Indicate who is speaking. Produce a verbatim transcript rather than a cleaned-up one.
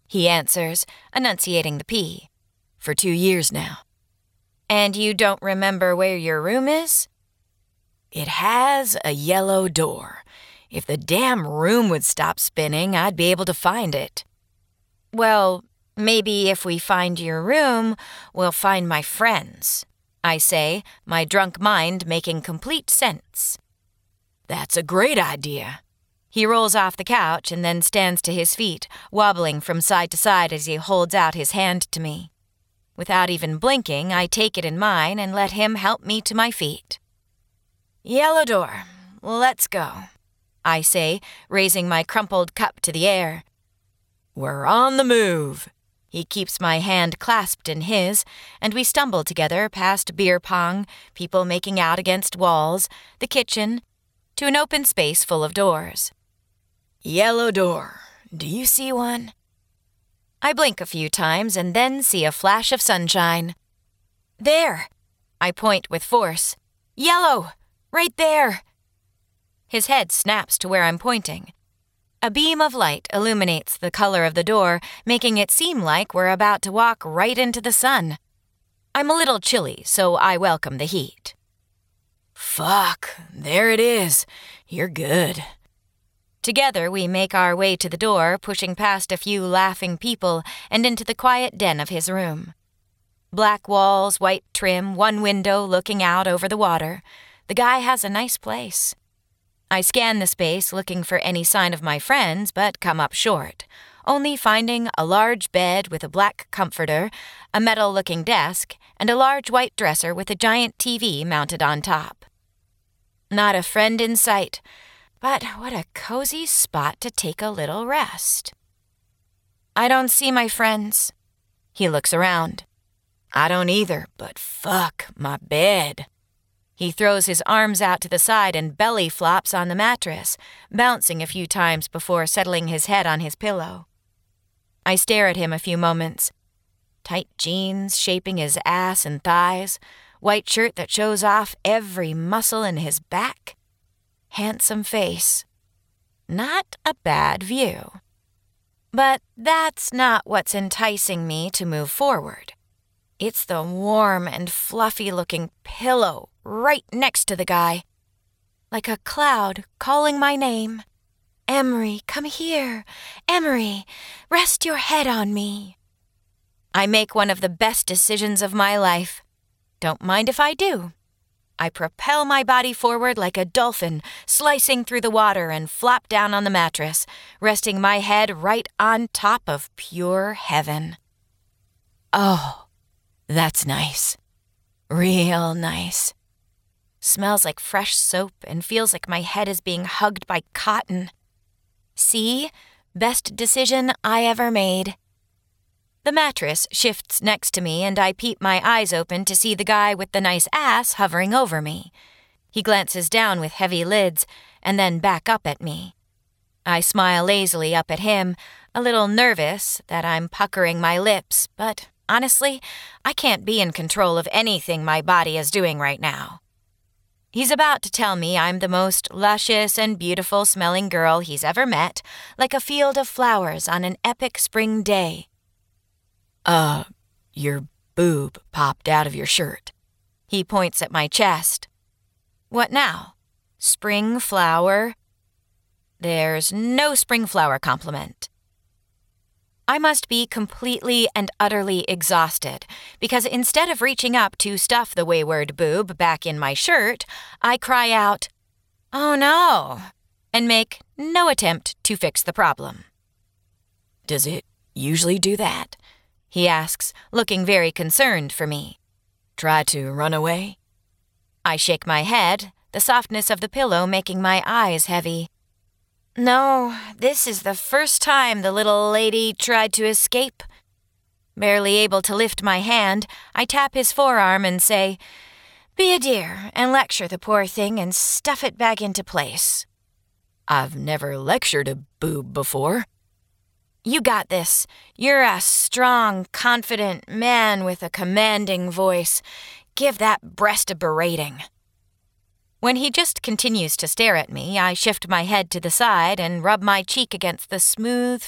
Speaker 1: he answers, enunciating the P. For two years now. And you don't remember where your room is? It has a yellow door. If the damn room would stop spinning, I'd be able to find it. Well, maybe if we find your room, we'll find my friends, I say, my drunk mind making complete sense. That's a great idea. He rolls off the couch and then stands to his feet, wobbling from side to side as he holds out his hand to me. Without even blinking, I take it in mine and let him help me to my feet. Yellow door, let's go, I say, raising my crumpled cup to the air. We're on the move. He keeps my hand clasped in his, and we stumble together past beer pong, people making out against walls, the kitchen, to an open space full of doors. Yellow door. Do you see one? I blink a few times and then see a flash of sunshine. There! I point with force. Yellow! Right there! His head snaps to where I'm pointing. A beam of light illuminates the color of the door, making it seem like we're about to walk right into the sun. I'm a little chilly, so I welcome the heat. Fuck, there it is. You're good. Together we make our way to the door, pushing past a few laughing people and into the quiet den of his room. Black walls, white trim, one window looking out over the water. The guy has a nice place. I scan the space looking for any sign of my friends, but come up short, only finding a large bed with a black comforter, a metal-looking desk, and a large white dresser with a giant T V mounted on top. Not a friend in sight, but what a cozy spot to take a little rest. I don't see my friends. He looks around. I don't either, but fuck my bed. He throws his arms out to the side and belly flops on the mattress, bouncing a few times before settling his head on his pillow. I stare at him a few moments. Tight jeans shaping his ass and thighs, white shirt that shows off every muscle in his back. Handsome face. Not a bad view. But that's not what's enticing me to move forward. It's the warm and fluffy-looking pillow right next to the guy. Like a cloud calling my name. Emery, come here. Emery, rest your head on me. I make one of the best decisions of my life. Don't mind if I do. I propel my body forward like a dolphin, slicing through the water and flop down on the mattress, resting my head right on top of pure heaven. Oh, that's nice. Real nice. Smells like fresh soap and feels like my head is being hugged by cotton. See? Best decision I ever made. The mattress shifts next to me and I peep my eyes open to see the guy with the nice ass hovering over me. He glances down with heavy lids and then back up at me. I smile lazily up at him, a little nervous that I'm puckering my lips, but honestly, I can't be in control of anything my body is doing right now. He's about to tell me I'm the most luscious and beautiful-smelling girl he's ever met, like a field of flowers on an epic spring day. Uh, your boob popped out of your shirt. He points at my chest. What now? Spring flower? There's no spring flower compliment. I must be completely and utterly exhausted, because instead of reaching up to stuff the wayward boob back in my shirt, I cry out, "Oh no," and make no attempt to fix the problem. Does it usually do that? He asks, looking very concerned for me. Try to run away? I shake my head, the softness of the pillow making my eyes heavy. No, this is the first time the little lady tried to escape. Barely able to lift my hand, I tap his forearm and say, "Be a dear and lecture the poor thing and stuff it back into place." I've never lectured a boob before. You got this. You're a strong, confident man with a commanding voice. Give that breast a berating. When he just continues to stare at me, I shift my head to the side and rub my cheek against the smooth,